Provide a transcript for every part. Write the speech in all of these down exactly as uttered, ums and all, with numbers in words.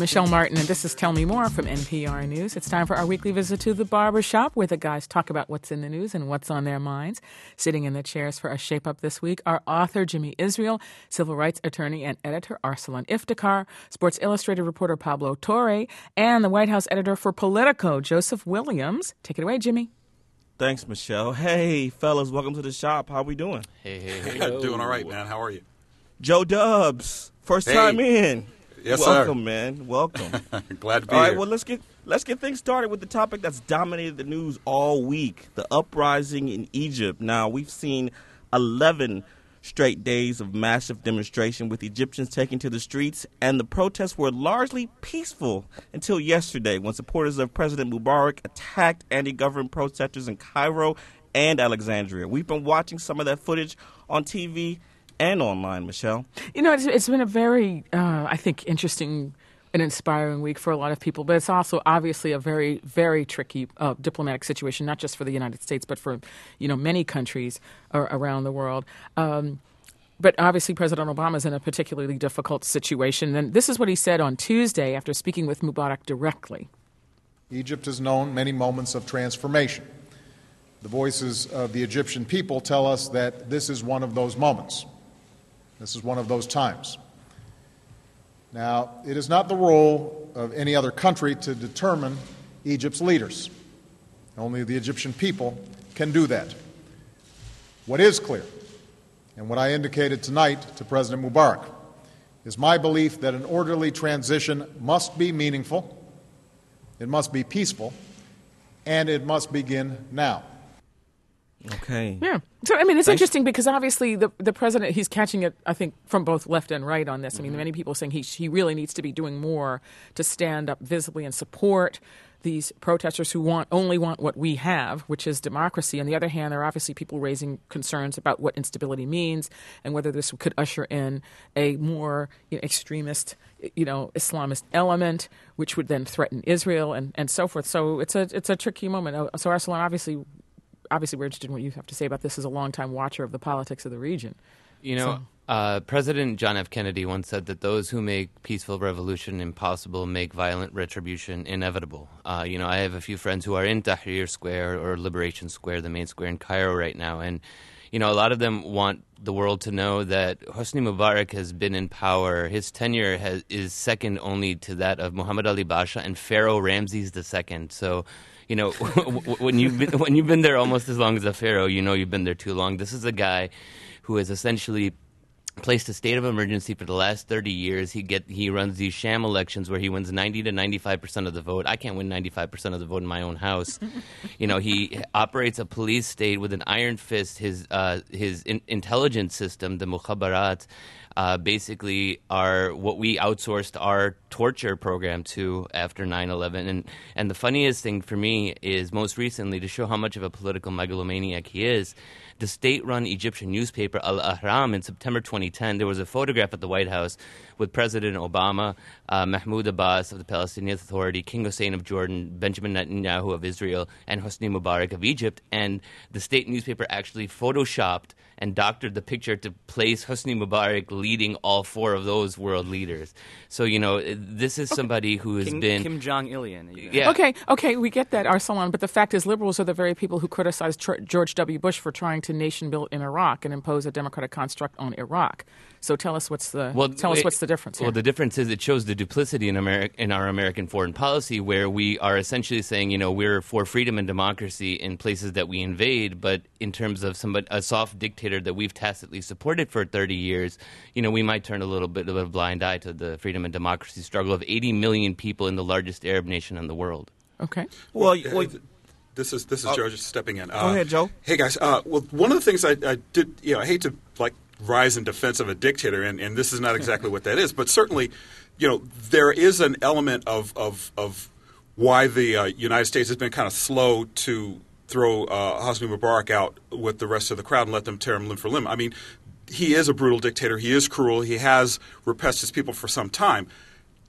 Michelle Martin, and this is Tell Me More from N P R News. It's time for our weekly visit to the barbershop, where the guys talk about what's in the news and what's on their minds. Sitting in the chairs for a shape-up this week are author Jimmy Israel, civil rights attorney and editor Arsalan Iftikhar, Sports Illustrated reporter Pablo Torre, and the White House editor for Politico, Joseph Williams. Take it away, Jimmy. Thanks, Michelle. Hey, fellas, welcome to the shop. How we doing? Hey, hey, hey. Doing all right, man. How are you? Joe Dubs, first hey. time in. Yes, Welcome, sir. man. Welcome. Glad to be all right, here. well, let's get let's get things started with the topic that's dominated the news all week, the uprising in Egypt. Now, we've seen eleven straight days of massive demonstration with Egyptians taking to the streets, and the protests were largely peaceful until yesterday when supporters of President Mubarak attacked anti-government protesters in Cairo and Alexandria. We've been watching some of that footage on T V and online, Michelle. You know, it's, it's been a very, uh, I think, interesting and inspiring week for a lot of people, but it's also obviously a very, very tricky uh, diplomatic situation, not just for the United States, but for, you know, many countries ar- around the world. Um, but obviously President Obama is in a particularly difficult situation, and this is what he said on Tuesday after speaking with Mubarak directly. Egypt has known many moments of transformation. The voices of the Egyptian people tell us that this is one of those moments. This is one of those times. Now, it is not the role of any other country to determine Egypt's leaders. Only the Egyptian people can do that. What is clear, and what I indicated tonight to President Mubarak, is my belief that an orderly transition must be meaningful, it must be peaceful, and it must begin now. Okay. Yeah. So, I mean, it's Thanks. interesting because obviously the the president, he's catching it, I think, from both left and right on this. Mm-hmm. I mean, many people are saying he, he really needs to be doing more to stand up visibly and support these protesters who want only want what we have, which is democracy. On the other hand, there are obviously people raising concerns about what instability means and whether this could usher in a more you know, extremist, you know, Islamist element, which would then threaten Israel and, and so forth. So it's a it's a tricky moment. So Arsalan, obviously, obviously we're interested in what you have to say about this as a longtime watcher of the politics of the region. You know, So- uh, President John F. Kennedy once said that those who make peaceful revolution impossible make violent retribution inevitable. Uh, you know, I have a few friends who are in Tahrir Square or Liberation Square, the main square in Cairo right now, and you know, a lot of them want the world to know that Hosni Mubarak has been in power. His tenure has, is second only to that of Muhammad Ali Pasha and Pharaoh Ramses the Second. So, you know, when you've been, when you've been there almost as long as a pharaoh, you know you've been there too long. This is a guy who has essentially placed a state of emergency for the last thirty years. He get he runs these sham elections where he wins ninety to ninety-five percent of the vote. I can't win ninety-five percent of the vote in my own house. You know, he operates a police state with an iron fist. His uh, his in- intelligence system, the Mukhabarat, uh, basically are what we outsourced our torture program to after nine eleven. And and the funniest thing for me is most recently, to show how much of a political megalomaniac he is, the state-run Egyptian newspaper Al-Ahram in September twenty ten, there was a photograph at the White House with President Obama, uh, Mahmoud Abbas of the Palestinian Authority, King Hussein of Jordan, Benjamin Netanyahu of Israel, and Hosni Mubarak of Egypt. And the state newspaper actually photoshopped and doctored the picture to place Hosni Mubarak leading all four of those world leaders. So, you know, this is somebody who has King, been... Kim Jong-ilian. Yeah. Okay, okay, we get that, Arsalan, but the fact is liberals are the very people who criticized Tr- George W. Bush for trying to nation build in Iraq and impose a democratic construct on Iraq. So tell us what's the Well, tell us it- what's the difference here. Well, the difference is it shows the duplicity in, Ameri- in our American foreign policy, where we are essentially saying, you know, we're for freedom and democracy in places that we invade, but in terms of somebody, a soft dictator that we've tacitly supported for thirty years, you know, we might turn a little bit of a blind eye to the freedom and democracy struggle of eighty million people in the largest Arab nation in the world. Okay. Well, Hey, well This is this is Uh, Joe just stepping in. Uh, go ahead, Joe. Hey guys. Uh, well, one of the things I, I did, you know, I hate to like rise in defense of a dictator, and, and this is not exactly what that is, but certainly, you know, there is an element of of, of why the uh, United States has been kind of slow to throw uh, Hosni Mubarak out with the rest of the crowd and let them tear him limb for limb. I mean, he is a brutal dictator. He is cruel. He has repressed his people for some time.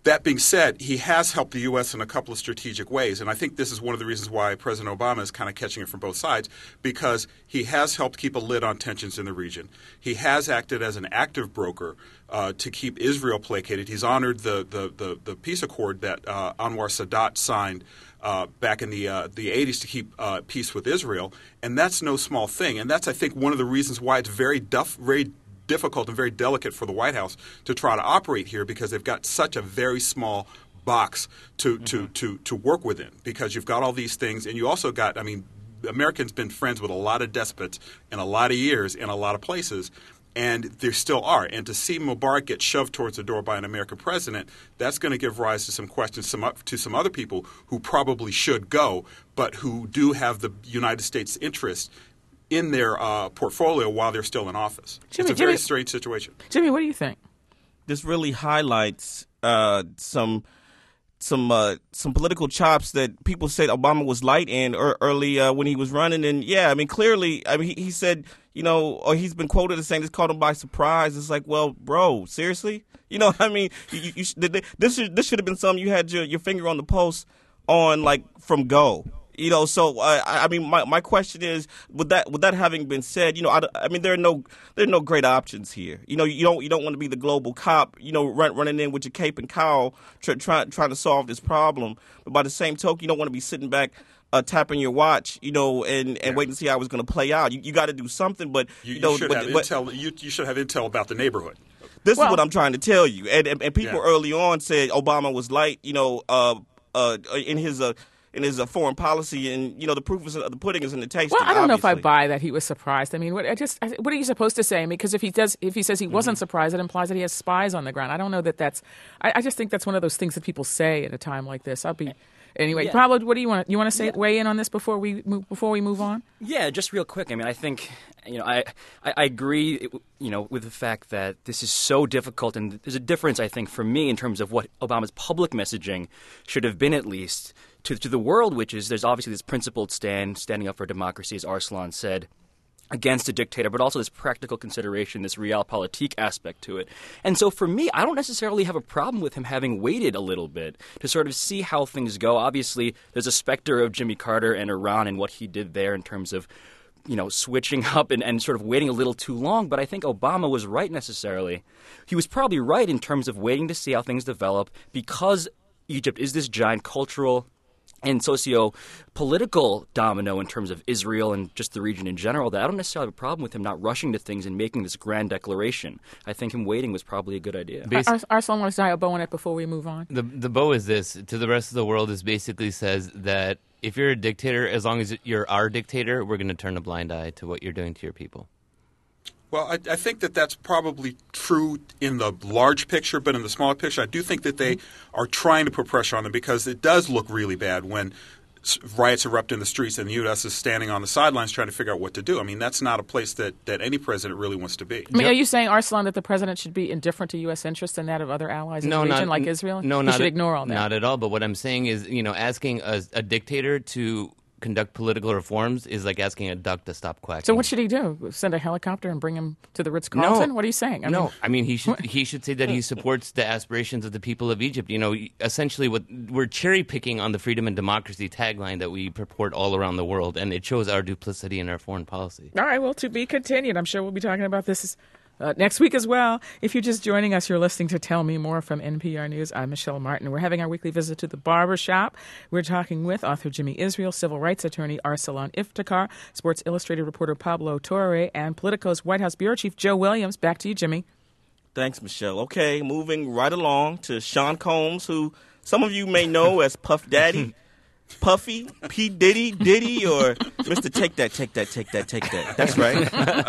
That being said, he has helped the U S in a couple of strategic ways, and I think this is one of the reasons why President Obama is kind of catching it from both sides, because he has helped keep a lid on tensions in the region. He has acted as an active broker uh, to keep Israel placated. He's honored the, the, the, the peace accord that uh, Anwar Sadat signed uh, back in the uh, the eighties to keep uh, peace with Israel, and that's no small thing. And that's, I think, one of the reasons why it's very duff, very difficult and very delicate for the White House to try to operate here, because they've got such a very small box to, mm-hmm. to, to, to work within, because you've got all these things, and you also got, I mean, Americans been friends with a lot of despots in a lot of years in a lot of places, and there still are. And to see Mubarak get shoved towards the door by an American president, that's going to give rise to some questions some, to some other people who probably should go, but who do have the United States interest in their uh, portfolio while they're still in office. Jimmy, it's a very Jimmy, strange situation. Jimmy, what do you think? This really highlights uh, some some uh, some political chops that people said Obama was light in er- early uh, when he was running. And yeah, I mean, clearly, I mean, he, he said, you know, or he's been quoted as saying this caught him by surprise. It's like, well, bro, seriously? You know, I mean, you, you, you, this should, this should have been something you had your, your finger on the pulse on, like, from go. You know, so uh, I mean, my, my question is, with that with that having been said, you know, I, I mean, there are no there are no great options here. You know, you don't you don't want to be the global cop, you know, run, running in with your cape and cowl, try, try, trying to solve this problem. But by the same token, you don't want to be sitting back, uh, tapping your watch, you know, and, and yeah. waiting to see how it's going to play out. You, you got to do something. But you, you know, you should but, have but, intel. You, you should have intel about the neighborhood. This well, is what I'm trying to tell you. And and, and people yeah. early on said Obama was light, you know, uh, uh, in his uh, in his uh, foreign policy, and you know the proof is the pudding is in the tasting. Well, I don't obviously. know if I buy that he was surprised. I mean, what I just what are you supposed to say? I mean, because if he does, if he says he wasn't mm-hmm. surprised, it implies that he has spies on the ground. I don't know that that's. I, I just think that's one of those things that people say at a time like this. I'll be. Anyway, yeah. Pablo, what do you want? You want to say yeah. weigh in on this before we move, before we move on? Yeah, just real quick. I mean, I think you know, I I, I agree, you know, with the fact that this is so difficult, and there's a difference, I think, for me in terms of what Obama's public messaging should have been, at least to to the world, which is there's obviously this principled stand, standing up for democracy, as Arslan said, against a dictator, but also this practical consideration, this realpolitik aspect to it. And so for me, I don't necessarily have a problem with him having waited a little bit to sort of see how things go. Obviously, there's a specter of Jimmy Carter and Iran and what he did there in terms of, you know, switching up and, and sort of waiting a little too long. But I think Obama was right necessarily. He was probably right in terms of waiting to see how things develop, because Egypt is this giant cultural and socio-political domino in terms of Israel and just the region in general, that I don't necessarily have a problem with him not rushing to things and making this grand declaration. I think him waiting was probably a good idea. Basi- Ars- Arslan wants to tie a bow on it before we move on. The, the bow is this. To the rest of the world, this basically says that if you're a dictator, as long as you're our dictator, we're going to turn a blind eye to what you're doing to your people. Well, I, I think that that's probably true in the large picture, but in the smaller picture, I do think that they are trying to put pressure on them, because it does look really bad when riots erupt in the streets and the U S is standing on the sidelines trying to figure out what to do. I mean, that's not a place that, that any president really wants to be. I mean, are you saying, Arslan, that the president should be indifferent to U S interests and that of other allies in no, the region, not, like Israel? No, he not should at, ignore all that. Not at all. But what I'm saying is, you know, asking a, a dictator to conduct political reforms is like asking a duck to stop quacking. So what should he do? Send a helicopter and bring him to the Ritz-Carlton? No. What are you saying? I no, mean, I mean he should he should say that he supports the aspirations of the people of Egypt. You know, essentially, what we're cherry picking on the freedom and democracy tagline that we purport all around the world, and it shows our duplicity in our foreign policy. All right, well, to be continued. I'm sure we'll be talking about this Uh, next week as well. If you're just joining us, you're listening to Tell Me More from N P R News. I'm Michelle Martin. We're having our weekly visit to the barber shop. We're talking with author Jimmy Israel, civil rights attorney Arslan Iftikhar, Sports Illustrated reporter Pablo Torre, and Politico's White House bureau chief Joe Williams. Back to you, Jimmy. Thanks, Michelle. Okay, moving right along to Sean Combs, who some of you may know as Puff Daddy. Puffy, P. Diddy, Diddy, or Mister Take That, Take That, Take That, Take That. That's right.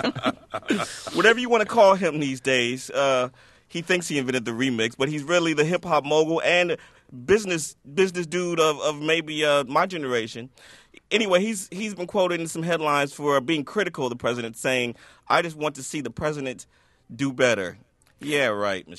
Whatever you want to call him these days, uh, he thinks he invented the remix, but he's really the hip-hop mogul and business business dude of, of maybe uh, my generation. Anyway, he's he's been quoted in some headlines for being critical of the president, saying, "I just want to see the president do better." Yeah, right, Michelle.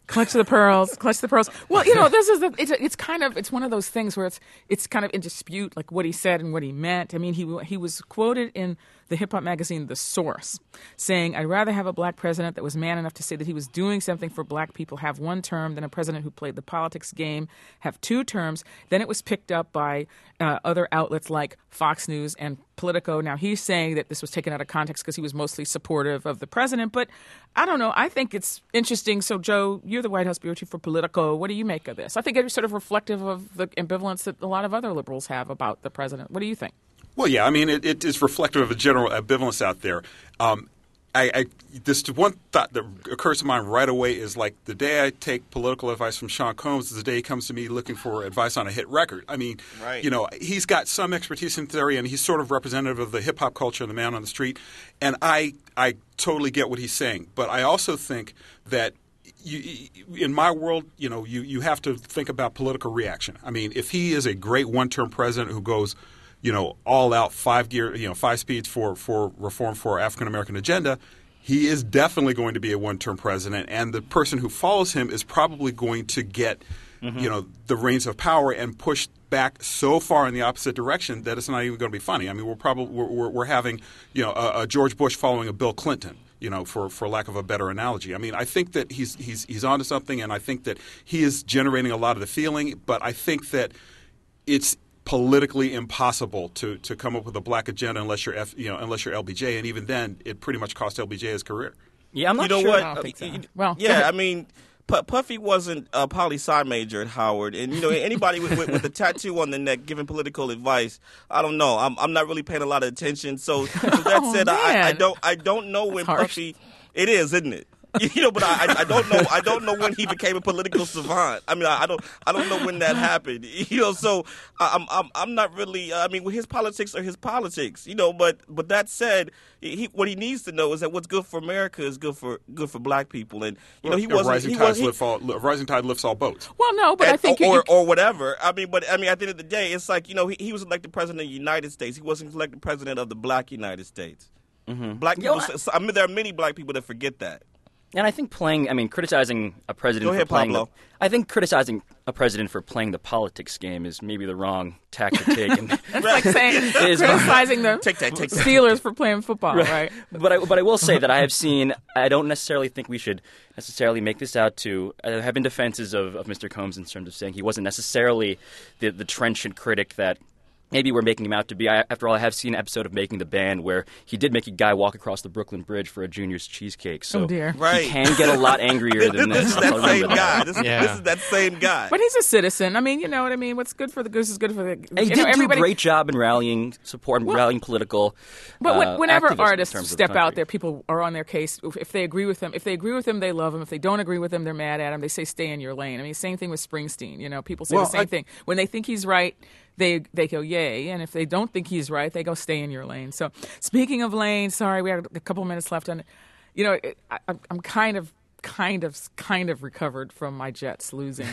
Clutch the pearls, clutch the pearls. Well, you know, this is the, it's it's kind of it's one of those things where it's it's kind of in dispute, like what he said and what he meant. I mean, he he was quoted in the hip hop magazine The Source, saying, "I'd rather have a black president that was man enough to say that he was doing something for black people have one term than a president who played the politics game have two terms." Then it was picked up by uh, other outlets like Fox News and Politico. Now he's saying that this was taken out of context because he was mostly supportive of the president, but I don't know. I think it's interesting. So, Joe, you're the White House bureau chief for Politico. What do you make of this? I think it's sort of reflective of the ambivalence that a lot of other liberals have about the president. What do you think? Well, yeah, I mean, it, it is reflective of a general ambivalence out there. Um, I, I this one thought that occurs to mind right away is like the day I take political advice from Sean Combs is the day he comes to me looking for advice on a hit record. I mean, right. you know, he's got some expertise in theory, and he's sort of representative of the hip hop culture and the man on the street. And I I totally get what he's saying, but I also think that. You, in my world, you know, you, you have to think about political reaction. I mean, if he is a great one-term president who goes, you know, all out five gear, you know, five speeds for, for reform for African American agenda, he is definitely going to be a one-term president, and the person who follows him is probably going to get, mm-hmm. you know, the reins of power and push back so far in the opposite direction that it's not even going to be funny. I mean, we're probably we're, we're having, you know, a, a George Bush following a Bill Clinton. You know, for, for lack of a better analogy. I mean, I think that he's he's he's onto something, and I think that he is generating a lot of the feeling. But I think that it's politically impossible to, to come up with a black agenda unless you're F, you know unless you're L B J, and even then, it pretty much cost L B J his career. Yeah, I'm not you know sure. what? I don't think so. Uh, Well, yeah, I mean. P- Puffy wasn't a poli-sci major at Howard, and you know anybody with, with, with a tattoo on the neck giving political advice, I don't know. I'm I'm not really paying a lot of attention. So, so that Oh, said, I, I man. don't I don't know when harsh. Puffy. It is, isn't it? You know, but I, I don't know. I don't know when he became a political savant. I mean, I, I don't. I don't know when that happened. You know, so I'm. I'm. I'm not really. I mean, his politics are his politics. You know, but but that said, he, what he needs to know is that what's good for America is good for good for black people. And you know, he Well, wasn't. rising He tides was. He, lift all, rising tide lifts all boats. Well, no, but I and- think or, you, or or whatever. I mean, but I mean, at the end of the day, it's like you know, he, he was elected president of the United States. He wasn't elected president of the Black United States. Mm-hmm. Black people. You know, I, I mean, there are many black people that forget that. And I think playing, I mean, criticizing a president Go ahead, for playing Pablo. the, I think criticizing a president for playing the politics game is maybe the wrong tack to take. And it's like saying is- criticizing the Take that. Take that. Steelers for playing football, right? But I, but I will say that I have seen. I don't necessarily think we should necessarily make this out to. There have been defenses of, of Mister Combs in terms of saying he wasn't necessarily the the trenchant critic that maybe we're making him out to be. I, after all, I have seen an episode of Making the Band where he did make a guy walk across the Brooklyn Bridge for a Junior's cheesecake. So Oh, dear. Right. he can get a lot angrier than this this. is that I'll remember same that. guy. This, Yeah. this is that same guy. But he's a citizen. I mean, you know what I mean. What's good for the goose is good for the. And he you did know, do everybody, a great job in rallying support and Well, rallying political. But when- uh, whenever activists in artists terms of step the out country. there, people are on their case. If- If they agree with them, if they agree with them, they love them. If they don't agree with them, they're mad at him. They say, "Stay in your lane." I mean, same thing with Springsteen. You know, people say Well, the same I- thing when they think he's right. They they go yay, and if they don't think he's right, they go stay in your lane. So speaking of lane, sorry, we have a couple minutes left on it. You know, it, I, I'm kind of, kind of, kind of recovered from my Jets losing,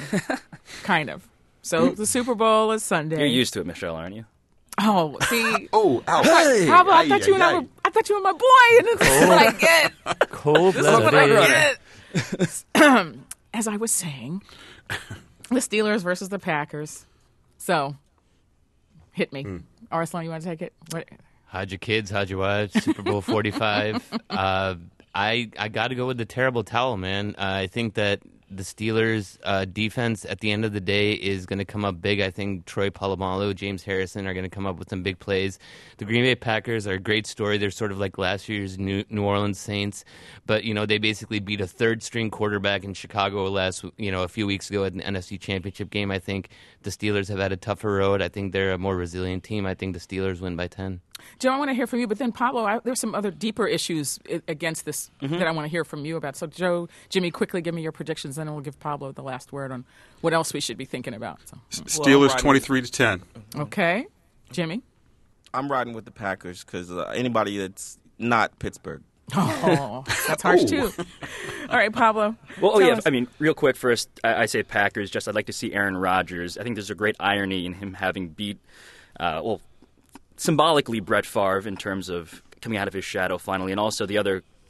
kind of. So the Super Bowl is Sunday. You're used to it, Michelle, aren't you? Oh, see. Oh, ouch. Pablo, I thought you and I were, I thought you were my boy, and this is what I get. Cold This is what I blooded. get. As I was saying, the Steelers versus the Packers. So, hit me. Arslan, you want to take it? What? How'd your kids? How'd your wives? Super Bowl forty-five. uh, I I got to go with the terrible towel, man. Uh, I think that the Steelers' uh, defense at the end of the day is going to come up big. I think Troy Polamalu, James Harrison are going to come up with some big plays. The Green Bay Packers are a great story. They're sort of like last year's New, New Orleans Saints, but you know they basically beat a third-string quarterback in Chicago last you know a few weeks ago at an N F C Championship game. I think the Steelers have had a tougher road. I think they're a more resilient team. I think the Steelers win by ten. Joe, I want to hear from you, but then Pablo, I, there's some other deeper issues I- against this Mm-hmm. that I want to hear from you about. So, Joe, Jimmy, quickly give me your predictions, then we'll give Pablo the last word on what else we should be thinking about. So, Steelers Well, twenty-three to ten. okay, Jimmy. I'm riding with the Packers because uh, anybody that's not Pittsburgh. Oh, that's harsh too. All right, Pablo. Well, oh tell yeah. us. I mean, real quick first, I, I say Packers. Just I'd like to see Aaron Rodgers. I think there's a great irony in him having beat, uh, well, symbolically Brett Favre in terms of coming out of his shadow finally, and also the other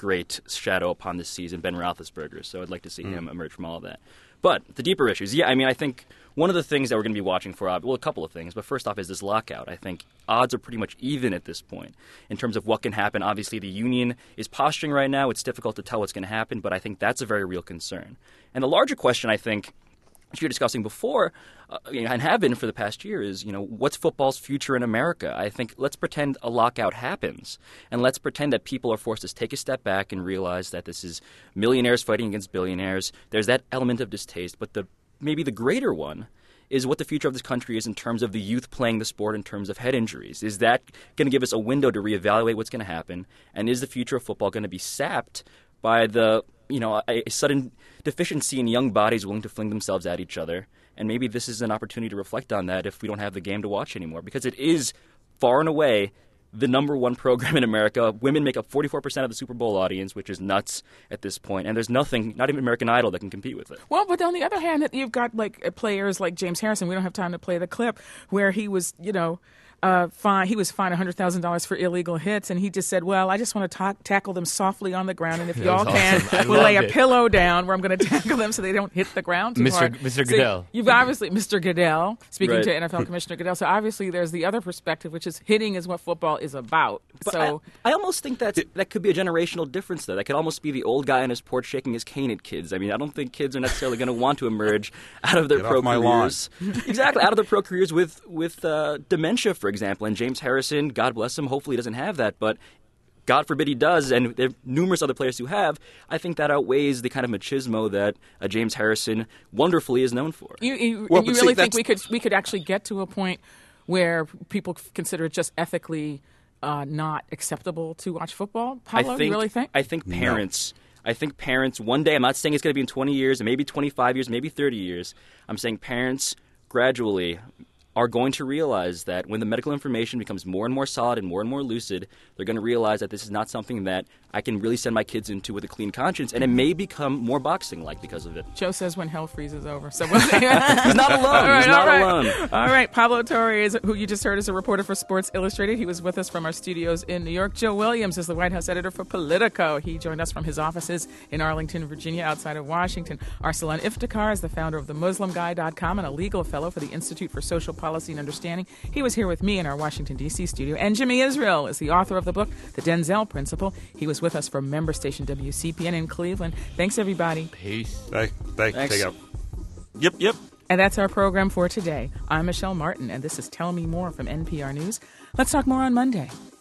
great shadow upon this season, Ben Roethlisberger. So I'd like to see mm. him emerge from all of that. But the deeper issues, yeah, I mean, I think one of the things that we're going to be watching for, well, a couple of things, but first off is this lockout. I think odds are pretty much even at this point in terms of what can happen. Obviously, the union is posturing right now. It's difficult to tell what's going to happen, but I think that's a very real concern. And the larger question, I think, which you were discussing before, uh, and have been for the past year, is, you know, what's football's future in America? I think let's pretend a lockout happens, and let's pretend that people are forced to take a step back and realize that this is millionaires fighting against billionaires. There's that element of distaste, but the maybe the greater one is what the future of this country is in terms of the youth playing the sport in terms of head injuries. Is that going to give us a window to reevaluate what's going to happen? And is the future of football going to be sapped by the, you know, a, a sudden deficiency in young bodies willing to fling themselves at each other? And maybe this is an opportunity to reflect on that if we don't have the game to watch anymore, because it is far and away the number one program in America. Women make up forty-four percent of the Super Bowl audience, which is nuts at this point. And there's nothing, not even American Idol, that can compete with it. Well, but on the other hand, you've got like players like James Harrison. We don't have time to play the clip where he was, you know, uh, fine. He was fined one hundred thousand dollars for illegal hits, and he just said, well, I just want to ta- tackle them softly on the ground, and if y'all can, awesome. we'll lay a it. pillow down where I'm going to tackle them so they don't hit the ground too Mister hard. Mister So Goodell. you've obviously, Mister Goodell, speaking Right. to N F L Commissioner Goodell, so obviously there's the other perspective, which is hitting is what football is about. But So I, I almost think that's, that could be a generational difference, though. That could almost be the old guy on his porch shaking his cane at kids. I mean, I don't think kids are necessarily going to want to emerge out of their Get pro off my careers. Exactly, out of their pro careers with, with uh, dementia, for example. And James Harrison, God bless him, hopefully he doesn't have that. But God forbid he does, and there are numerous other players who have. I think that outweighs the kind of machismo that uh, James Harrison wonderfully is known for. You, you, Well, and you but see, really think that's- we could we could actually get to a point where people consider it just ethically uh, not acceptable to watch football? Paulo, I think, you really think? I think parents. I think parents. One day, I'm not saying it's going to be in twenty years, and maybe twenty-five years, maybe thirty years. I'm saying parents gradually are going to realize that when the medical information becomes more and more solid and more and more lucid, they're going to realize that this is not something that I can really send my kids into with a clean conscience, and it may become more boxing-like because of it. Joe says when hell freezes over. So we'll He's not alone. All right, He's not all right. alone. All right, Pablo Torre, who you just heard is a reporter for Sports Illustrated. He was with us from our studios in New York. Joe Williams is the White House editor for Politico. He joined us from his offices in Arlington, Virginia, outside of Washington. Arsalan Iftikhar is the founder of the Muslim Guy dot com and a legal fellow for the Institute for Social Policy and Understanding. He was here with me in our Washington, D C studio. And Jimmy Israel is the author of the book, The Denzel Principle. He was with us from member station W C P N in Cleveland. Thanks, everybody. Peace. Hey, hey, Thanks. take out. Yep, yep. And that's our program for today. I'm Michelle Martin, and this is Tell Me More from N P R News. Let's talk more on Monday.